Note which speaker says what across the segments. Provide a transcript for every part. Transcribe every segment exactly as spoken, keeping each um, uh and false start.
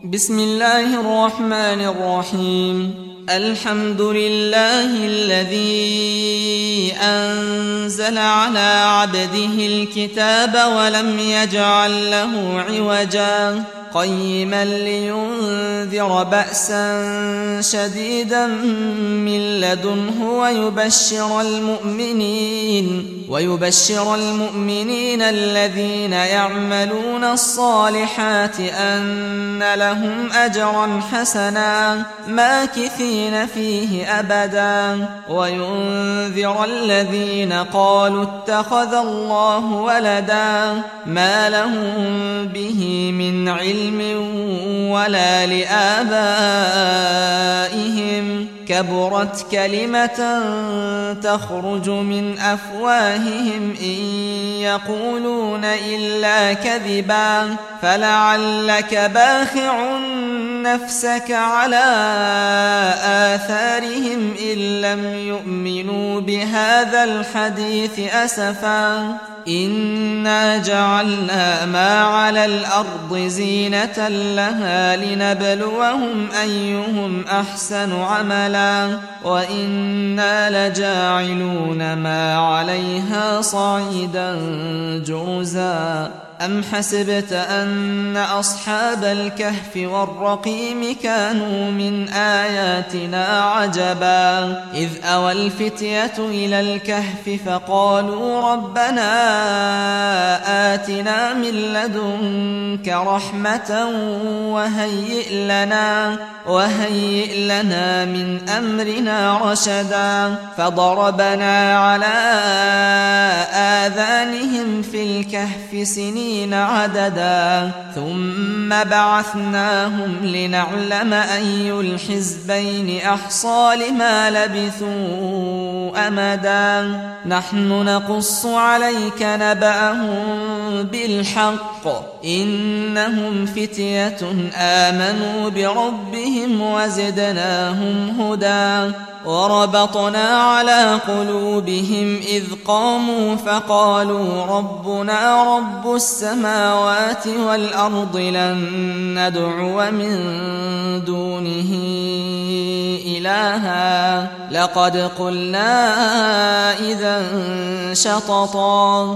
Speaker 1: بسم الله الرحمن الرحيم. الحمد لله الذي أنزل على عبده الكتاب ولم يجعل له عوجا قيما لينذر بأسا شديدا من لدنه ويبشر المؤمنين ويبشر المؤمنين الذين يعملون الصالحات أن لهم أجرا حسنا ماكثين فيه أبدا وينذر الذين قالوا اتخذ الله ولدا ما لهم به من علم ولا لآبائهم كبرت كلمة تخرج من أفواههم إن يقولون إلا كذبا فلعلك باخع نفسك على آثارهم إن لم يؤمنوا بهذا الحديث أسفا إنا جعلنا ما على الأرض زينة لها لنبلوهم أيهم أحسن عملا وإنا لجاعلون ما عليها صعيدا جرزا أم حسبت أن أصحاب الكهف والرقيم كانوا من آياتنا عجبا إذ أوى الفتية إلى الكهف فقالوا ربنا آتنا من لدنك رحمة وهيئ لنا وهيئ لنا من أمرنا رشدا فضربنا على آذانهم في الكهف سنين عددا ثم بعثناهم لنعلم أي الحزبين أحصى لما لبثوا أمدا نحن نقص عليك نبأهم بالحق إنهم فتية آمنوا بربهم وزدناهم هدى وربطنا على قلوبهم إذ قاموا فقالوا ربنا رب السماوات والأرض لن ندعو من دونه إلها لقد قلنا إذا شططا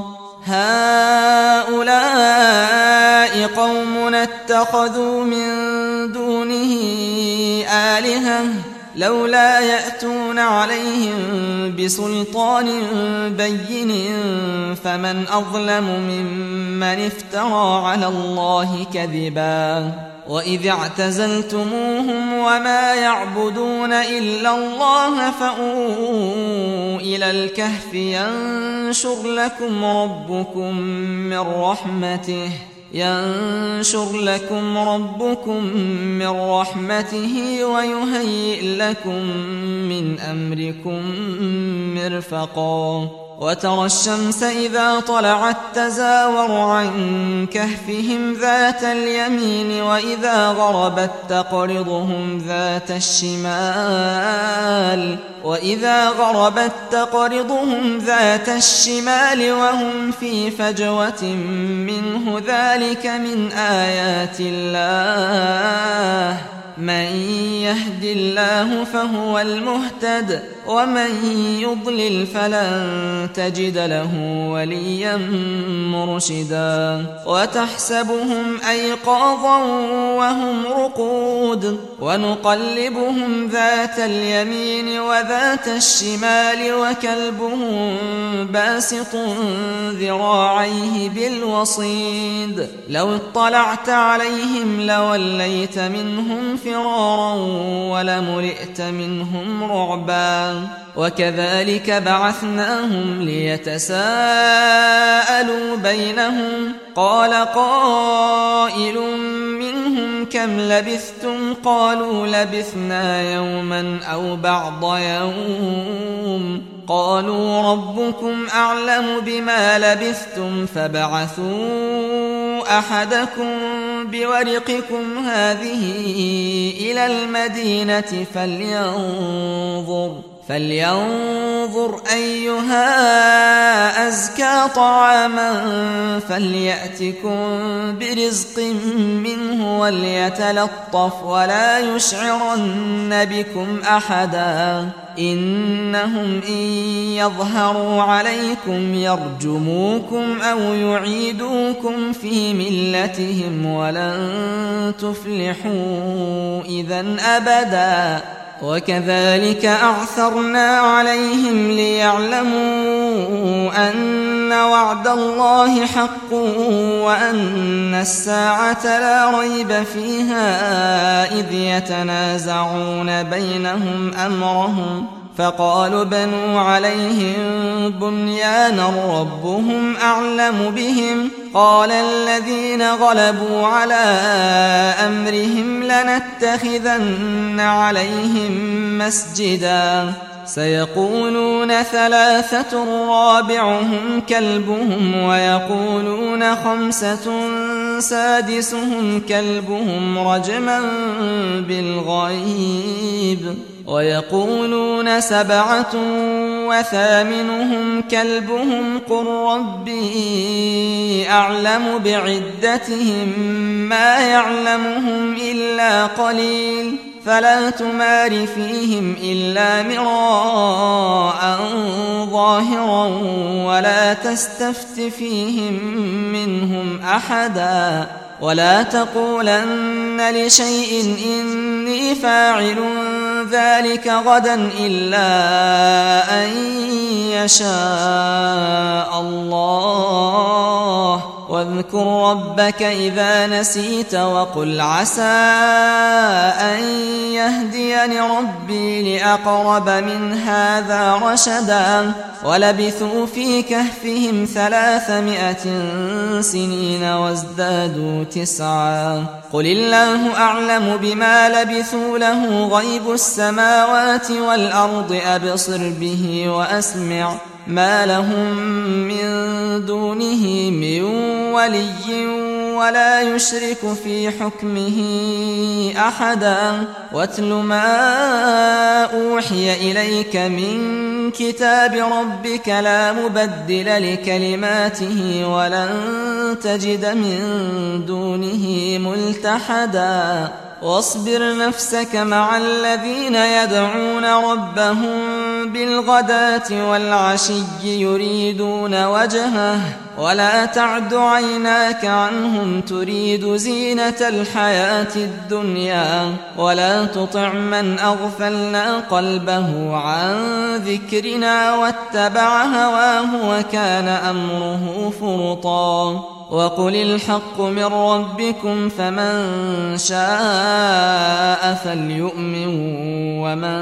Speaker 1: هؤلاء قومنا اتخذوا من دونه آلهة لولا يأتون عليهم بسلطان بين فمن أظلم ممن افترى على الله كذبا وإذ اعتزلتموهم وما يعبدون إلا الله فأووا إلى الكهف ينشر لكم ربكم من رحمته ينشر لكم ربكم من رحمته ويهيئ لكم من أمركم مرفقا وترى الشمس إذا طلعت تزاور عن كهفهم ذات اليمين وإذا غربت تقرضهم ذات الشمال وإذا غربت تقرضهم ذات الشمال وهم في فجوة منه ذلك من آيات الله من يهد الله فهو المهتد ومن يضلل فلن تجد له وليا مرشدا وتحسبهم أيقاظا وهم رقود ونقلبهم ذات اليمين وذات الشمال وكلبهم باسط ذراعيه بالوصيد لو اطلعت عليهم لوليت منهم فرارا ولملئت منهم رعبا وكذلك بعثناهم ليتساءلوا بينهم قال قائل منهم كم لبثتم قالوا لبثنا يوما أو بعض يوم قالوا ربكم أعلم بما لبثتم فابعثوا أحدكم بورقكم هذه إلى المدينة فلينظر فلينظر أيها أزكى طعاما فليأتكم برزق منه وليتلطف ولا يشعرن بكم أحدا إنهم إن يظهروا عليكم يرجموكم أو يعيدوكم في ملتهم ولن تفلحوا إذن أبدا وكذلك أعثرنا عليهم ليعلموا أن وعد الله حق وأن الساعة لا ريب فيها إذ يتنازعون بينهم أمرهم فقالوا بنوا عليهم بنيانا ربهم أعلم بهم قال الذين غلبوا على أمرهم لنتخذن عليهم مسجدا سيقولون ثلاثة رابعهم كلبهم ويقولون خمسة سادسهم كلبهم رجما بالغيب ويقولون سبعة وثامنهم كلبهم قل ربي أعلم بعدتهم ما يعلمهم إلا قليل فلا تمار فيهم إلا مراء ظاهرا ولا تستفت فيهم منهم أحدا ولا تقولن لشيء إني فاعل ذلك غدا إلا أن يشاء الله واذكر ربك إذا نسيت وقل عسى أن يهديني ربي لأقرب من هذا رشدا ولبثوا في كهفهم ثلاثمائة سنين وازدادوا تسعا قل الله أعلم بما لبثوا له غيب السماوات والأرض أبصر به وأسمع ما لهم من دونه من ولي ولا يشرك في حكمه أحدا واتل ما أوحي إليك من كتاب ربك لا مبدل لكلماته ولن تجد من دونه ملتحدا واصبر نفسك مع الذين يدعون ربهم بالغداة والعشي يريدون وجهه ولا تعد عيناك عنهم تريد زينة الحياة الدنيا ولا تطع من أغفلنا قلبه عن ذكرنا واتبع هواه وكان أمره فرطا وقل الحق من ربكم فمن شاء فليؤمن ومن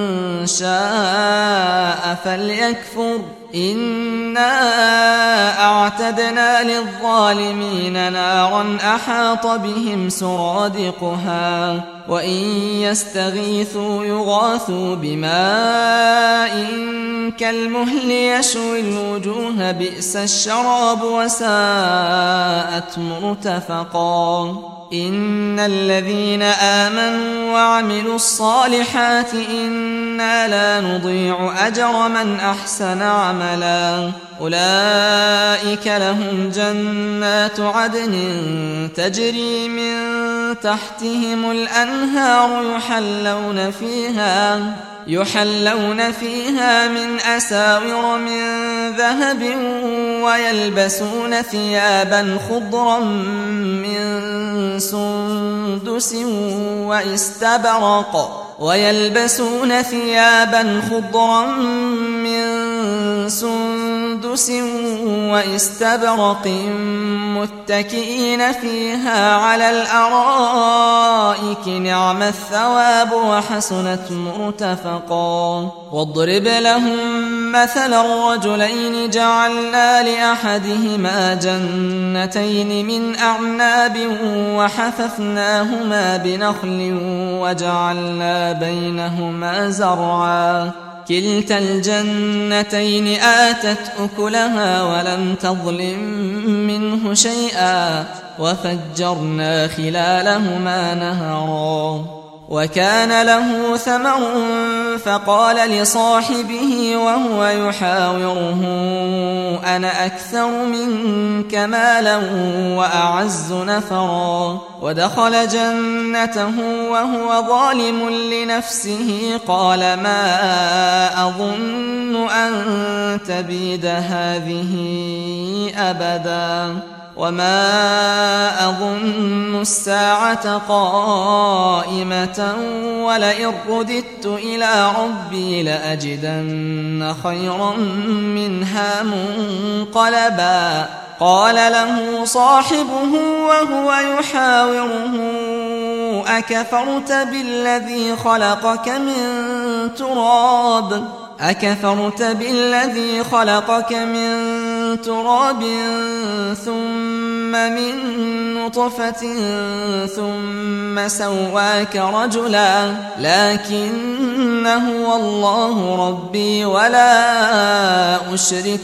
Speaker 1: شاء فليكفر إنا أعتدنا للظالمين نارا أحاط بهم سرادقها وإن يستغيثوا يغاثوا بماء كالمهل يشوي الوجوه بئس الشراب وساءت مرتفقا إن الذين آمنوا وعملوا الصالحات إنا لا نضيع أجر من أحسن عملا أولئك لهم جنات عدن تجري من تحتهم الأنهار يحلون فيها يحلون فيها من أساور من ذهب ويلبسون ثيابا خضرا من سندس واستبرق ويلبسون ثيابا خضرا من سندس واستبرق متكئين فيها على الأرائك نعم الثواب وحسنت مرتفقا واضرب لهم مثل الرجلين جعلنا لأحدهما جنتين من أعناب وحففناهما بنخل وجعلنا بينهما زرعا كلتا الجنتين آتت أكلها ولم تظلم منه شيئا وفجرنا خلالهما نهرا وكان له ثمر فقال لصاحبه وهو يحاوره أنا أكثر منك مالا وأعز نفرا ودخل جنته وهو ظالم لنفسه قال ما أظن أن تبيد هذه أبدا وما أظن الساعة قائمة ولئن رددت إلى ربي لأجدن خيرا منها منقلبا قال له صاحبه وهو يحاوره أكفرت بالذي خلقك من تراب أكفرت بالذي خلقك من تراب ثم من نطفة ثم سواك رجلا لكن هو الله ربي ولا أشرك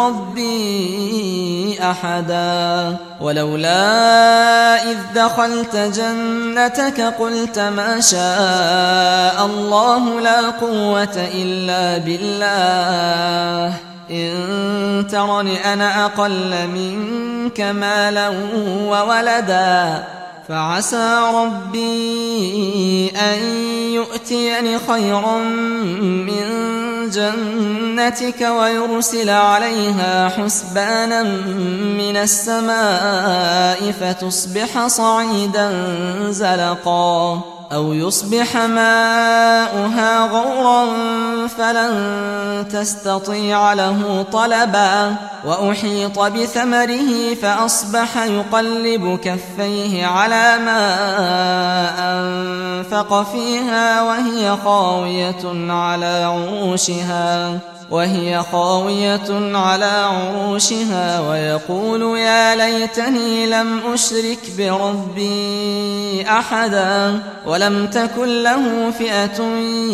Speaker 1: بربي أحدا ولولا إذ دخلت جنتك قلت ما شاء الله لا قوة إلا بالله إن ترني أنا أقل منك مالا وولدا فعسى ربي أن يؤتيني خيرا من جنتك ويرسل عليها حسبانا من السماء فتصبح صعيدا زلقا أو يصبح ماؤها غورا فلن تستطيع له طلبا وأحيط بثمره فأصبح يقلب كفيه على ما أنفق فيها وهي خاوية على عروشها وهي خاوية على عروشها ويقول يا ليتني لم أشرك بربي أحدا ولم تكن له فئة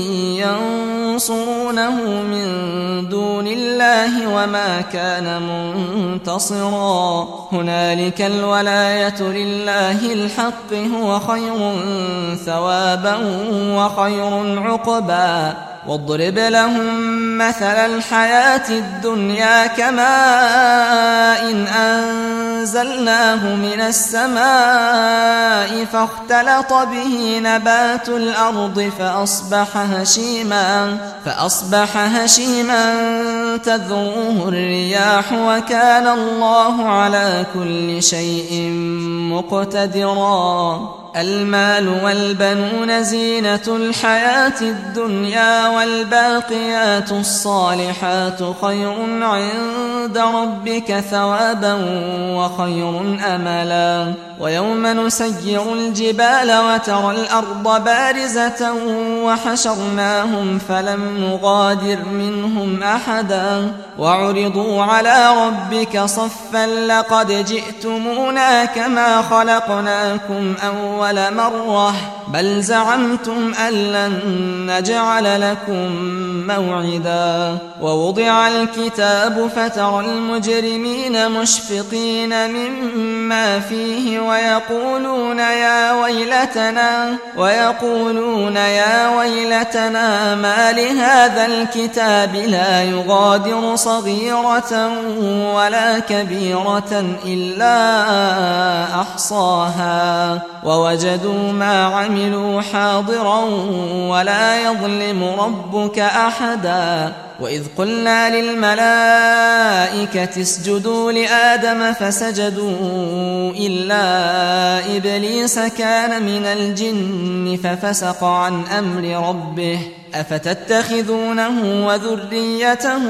Speaker 1: ينصرونه من دون الله وما كان منتصرا هنالك الولاية لله الحق هو خير ثوابا وخير عقبا واضرب لهم مثل الحياة الدنيا كماء إن أنزلناه من السماء فاختلط به نبات الأرض فأصبح هشيما فأصبح هشيما تذروه الرياح وكان الله على كل شيء مقتدرا المال والبنون زينة الحياة الدنيا والباقيات الصالحات خير عند ربك ثوابا وخير أملا ويوم نسير الجبال وترى الأرض بارزة وحشرناهم فلم نغادر منهم أحدا وعرضوا على ربك صفا لقد جئتمونا كما خلقناكم أول مرة بل زعمتم أن لن نجعل لكم موعدا ووضع الكتاب فترى المجرمين مشفقين مما فيه ويقولون يا ويلتنا ويقولون يا ويلتنا ما لهذا الكتاب لا يغادر صغيرة ولا كبيرة إلا أحصاها ووجدوا ما عملوا حاضرا ولا يظلم ربك أحدا وإذ قلنا للملائكة اسجدوا لآدم فسجدوا إلا إبليس كان من الجن ففسق عن أمر ربه أفتتخذونه وذريته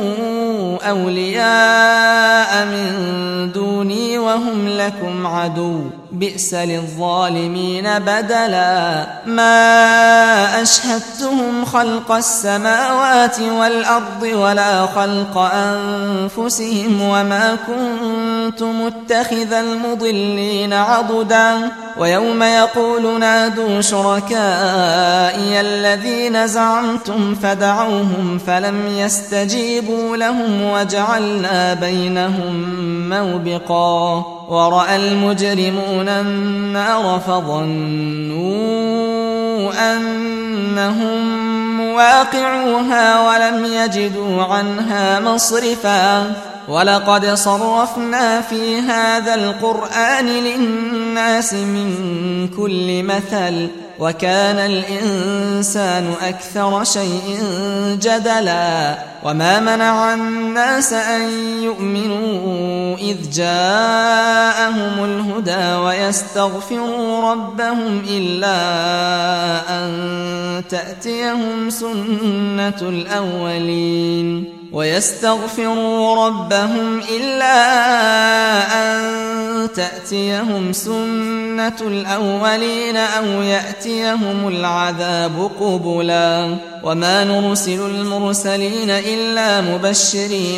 Speaker 1: أولياء من دوني وهم لكم عدو بئس للظالمين بدلا ما أشهدتهم خلق السماوات والأرض ولا خلق أنفسهم وما كنت متخذ المضلين عضدا ويوم يقول نادوا شركائي الذين زعمتم فدعوهم فلم يستجيبوا لهم وجعلنا بينهم موبقا ورأى المجرمون النار فظنوا أنهم مواقعوها ولم يجدوا عنها مصرفا ولقد صرفنا في هذا القرآن للناس من كل مثل وكان الإنسان أكثر شيء جدلا وما منع الناس أن يؤمنوا إذ جاءهم الهدى ويستغفروا ربهم إلا أن تأتيهم سنة الأولين ويستغفروا ربهم إلا أن تأتيهم سنة الأولين أو يأتيهم العذاب قبلا وما نرسل المرسلين إلا مبشرين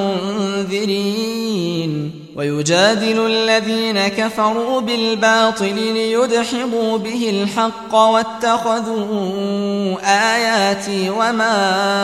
Speaker 1: ومنذرين ويجادل الذين كفروا بالباطل ليدحضوا به الحق واتخذوا آياتي وما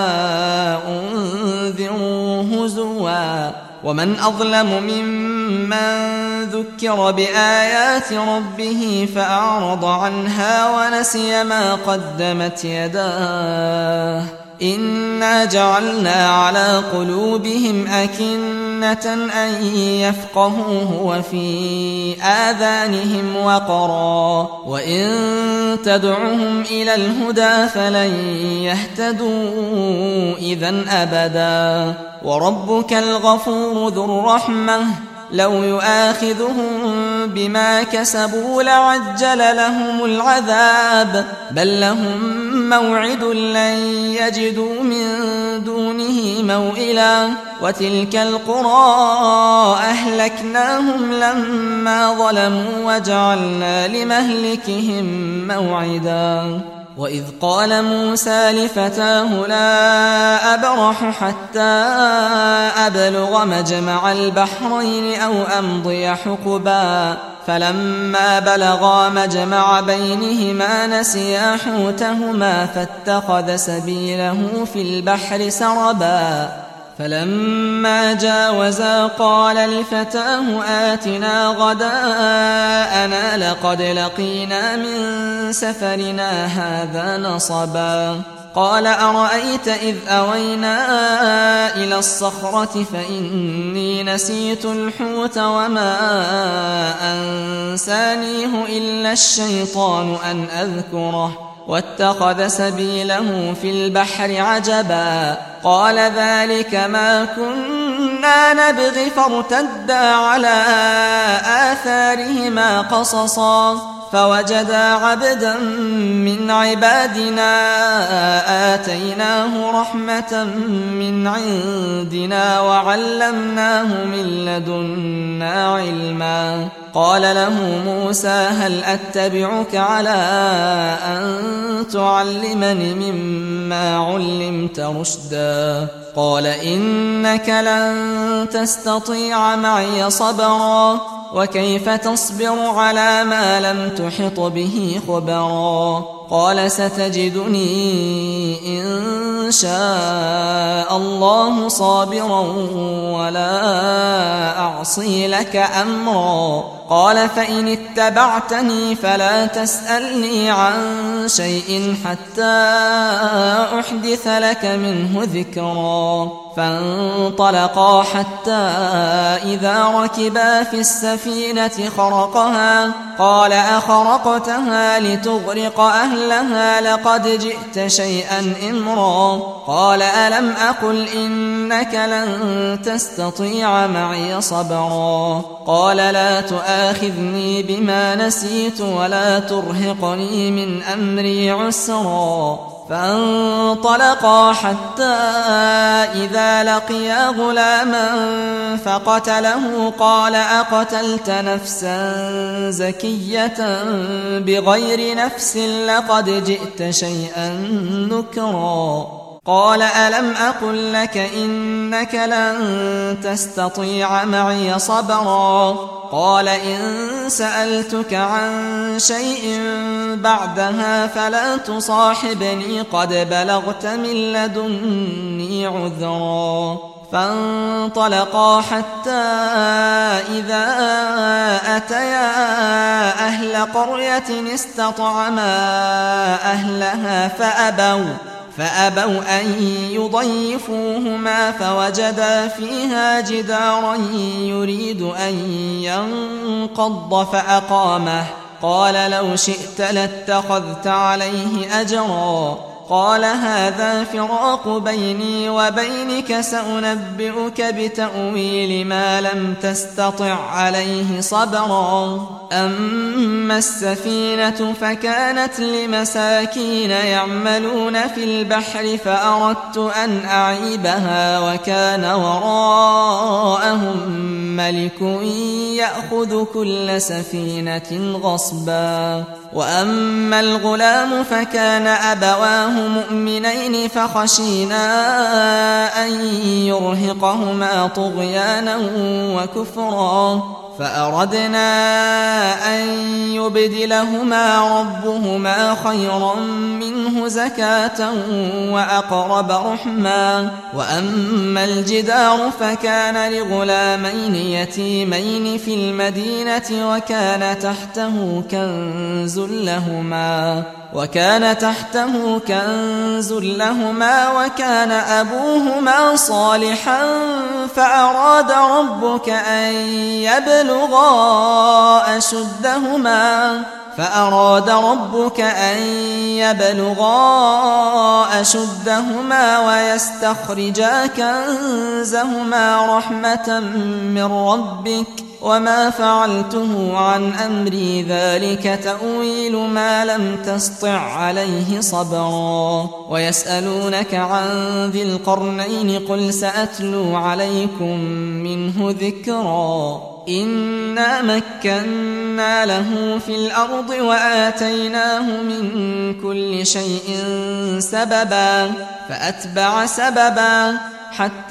Speaker 1: أنذروا هزوا ومن أظلم ممن ذكر بآيات ربه فأعرض عنها ونسي ما قدمت يداه إنا جعلنا على قلوبهم أكنة أن يفقهوه وفي آذانهم وقرا وإن تدعهم إلى الهدى فلن يهتدوا إذن أبدا وربك الغفور ذو الرحمة لو يؤاخذهم بما كسبوا لعجل لهم العذاب بل لهم موعد لن يجدوا من دونه موئلا وتلك القرى أهلكناهم لما ظلموا وجعلنا لمهلكهم موعدا وإذ قال موسى لفتاه لا أبرح حتى أبلغ مجمع البحرين أو أمضي حقبا فلما بلغا مجمع بينهما نسيا حوتهما فاتخذ سبيله في البحر سربا فلما جاوزا قال لفتاه آتنا غداءنا لقد لقينا من سفرنا هذا نصبا قال أرأيت إذ أوينا إلى الصخرة فإني نسيت الحوت وما أنسانيه إلا الشيطان أن أذكره واتخذ سبيله في البحر عجبا قال ذلك ما كنا نبغي فارتدا على آثارهما قصصا فوجدا عبدا من عبادنا آتيناه رحمة من عندنا وعلمناه من لدنا علما قال له موسى هل أتبعك على أن تعلمني مما علمت رشدا قال إنك لن تستطيع معي صبرا وكيف تصبر على ما لم تحط به خبرا قال ستجدني إن شاء الله صابرا ولا أعصي لك أمرا قال فإن اتبعتني فلا تسألني عن شيء حتى أحدث لك منه ذكرا فانطلقا حتى إذا ركبا في السفينة خرقها قال أخرقتها لتغرق أهلها لقد جئت شيئا إمرا قال ألم أقل إنك لن تستطيع معي صبرا قال لا تؤاخذني بما نسيت ولا ترهقني من أمري عسرا فانطلقا حتى إذا لقيا غلاما فقتله قال أقتلت نفسا زكية بغير نفس لقد جئت شيئا نكرا قال ألم أقل لك إنك لن تستطيع معي صبرا قال إن سألتك عن شيء بعدها فلا تصاحبني قد بلغت من لدني عذرا فانطلقا حتى إذا أتيا أهل قرية استطعما أهلها فأبوا فأبوا أن يضيفوهما فوجدا فيها جدارا يريد أن ينقض فأقامه قال لو شئت لاتخذت عليه أجرا قال هذا فراق بيني وبينك سأنبئك بتأويل ما لم تستطع عليه صبرا أما السفينة فكانت لمساكين يعملون في البحر فأردت أن أعيبها وكان وراءهم ملك يأخذ كل سفينة غصبا وأما الغلام فكان أبواه مؤمنين فخشينا أن يرهقهما طغيانا وكفرا فأردنا أن يبدلهما ربهما خيرا منه زكاة وأقرب رحما وأما الجدار فكان لغلامين يتيمين في المدينة وكان تحته كنز لهما وكان تحته كنز لهما وكان أبوهما صالحا فأراد ربك أن يبلغا أشدهما فأراد ربك أن يبلغا أشدهما ويستخرجا كنزهما رحمة من ربك وما فعلته عن أمري ذلك تأويل ما لم تسطع عليه صبرا ويسألونك عن ذي القرنين قل سأتلو عليكم منه ذكرا إنا مكنا له في الأرض وآتيناه من كل شيء سببا فأتبع سببا حتى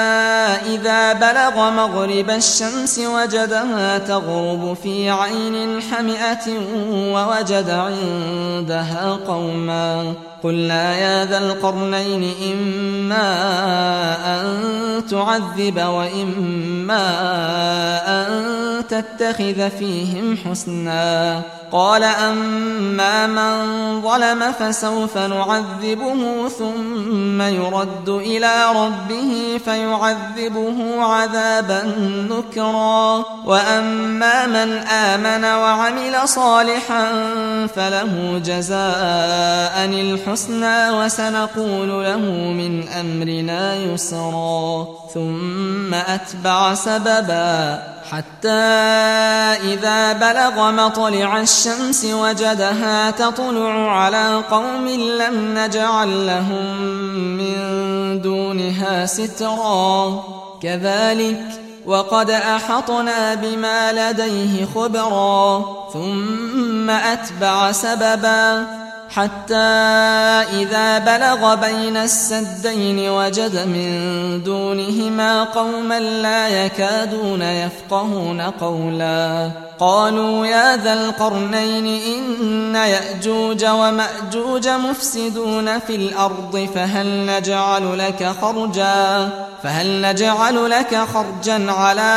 Speaker 1: إذا بلغ مغرب الشمس وجدها تغرب في عين حمئة ووجد عندها قوما قلنا يا ذا القرنين إما أن تعذب وإما أن تتخذ فيهم حسنا قال أما من ظلم فسوف نعذبه ثم يرد إلى ربه فيعذبه عذابا نكرا وأما من آمن وعمل صالحا فله جزاء الحسنى وسنقول له من أمرنا يسرا ثم أتبع سببا حتى إذا بلغ مطلع الشمس وجدها تطلع على قوم لم نجعل لهم من دونها سترا كذلك وقد أحطنا بما لديه خبرا ثم أتبع سببا حتى إذا بلغ بين السدين وجد من دونهما قوما لا يكادون يفقهون قولا قالوا يا ذا القرنين إن يأجوج ومأجوج مفسدون في الأرض فهل نجعل لك خرجا فهل نجعل لك خرجا على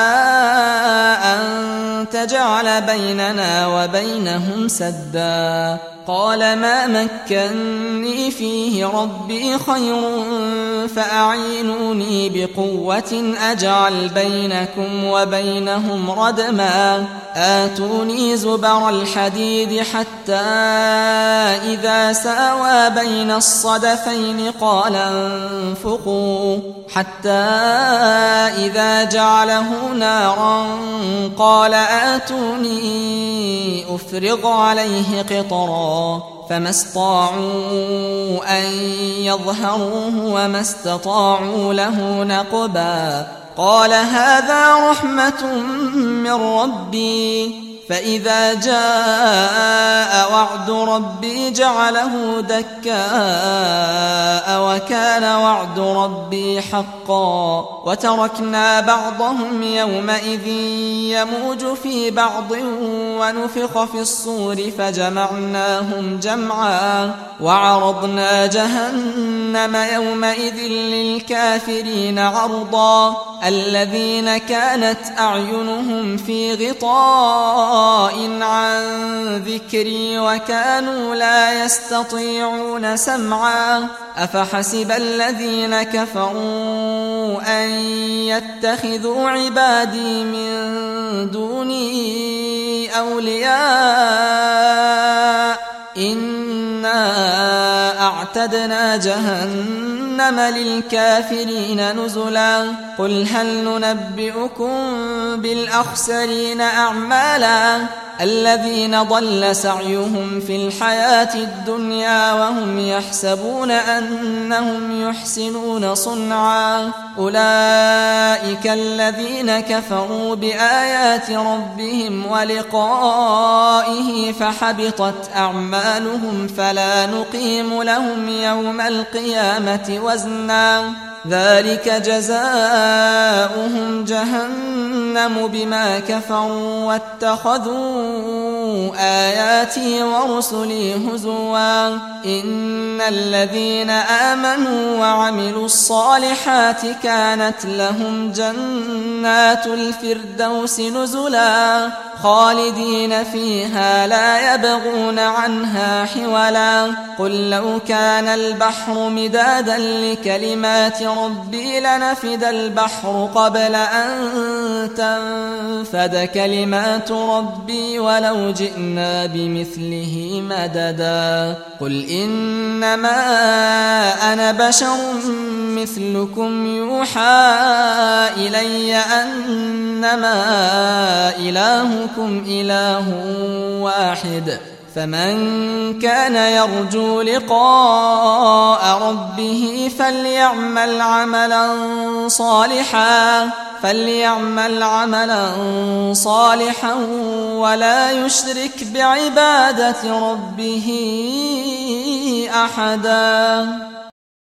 Speaker 1: أن تجعل بيننا وبينهم سدا قال ما مكني فيه ربي خير فأعينوني بقوة أجعل بينكم وبينهم ردما آتوني زبر الحديد حتى إذا ساوى بين الصدفين قال انفخوا حتى إذا جعله نارا قال آتوني أفرغ عليه قطرا فما استطاعوا أن يظهروه وما استطاعوا له نقبا قال هذا رحمة من ربي فإذا جاء وعد ربي جعله دكاء وكان وعد ربي حقا وتركنا بعضهم يومئذ يموج في بعض ونفخ في الصور فجمعناهم جمعا وعرضنا جهنم يومئذ للكافرين عرضا الذين كانت أعينهم في غطاء عن ذكري وكانوا لا يستطيعون سمعا أفحسب الذين كفروا أن يتخذوا عبادي من دوني أولياء إنا أعتدنا جهنم للكافرين نزلا قل هل ننبئكم بالأخسرين أعمالا الذين ضل سعيهم في الحياة الدنيا وهم يحسبون أنهم يحسنون صنعا أولئك الذين كفروا بآيات ربهم ولقائه فحبطت أعمالهم فلا نقيم لهم يوم القيامة وزنا ذلك جزاؤهم جهنم بما كفروا واتخذوا آياتي ورسلي هزوا إن الذين آمنوا وعملوا الصالحات كانت لهم جنات الفردوس نزلا خالدين فيها لا يبغون عنها حولا قل لو كان البحر مدادا لكلمات ربي لنفد البحر قبل أن تنفد كلمات ربي ولو جئنا بمثله مددا قل إنما أنا بشر مثلكم يوحى إلي أنما إلهكم إله واحد فمن كان يرجو لقاء ربه فليعمل عملا صالحا فليعمل عملا صالحا ولا يشرك بعبادة ربه أحدا.